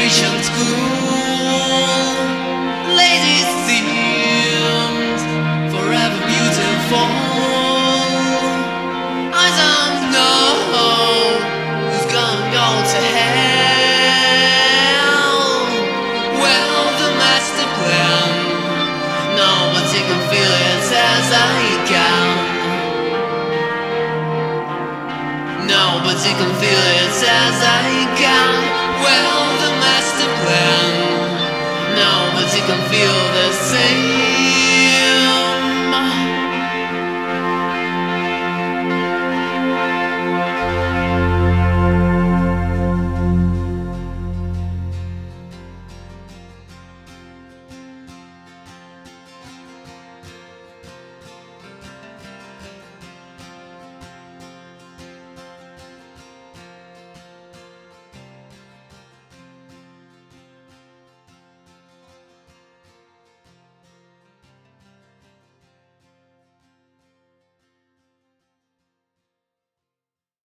mission school. Lazy seems forever beautiful. I don't know who's gonna go to hell. Well, the master plan, nobody can feel it as I can. Nobody can feel it as I can. Well, the master plan, nobody can feel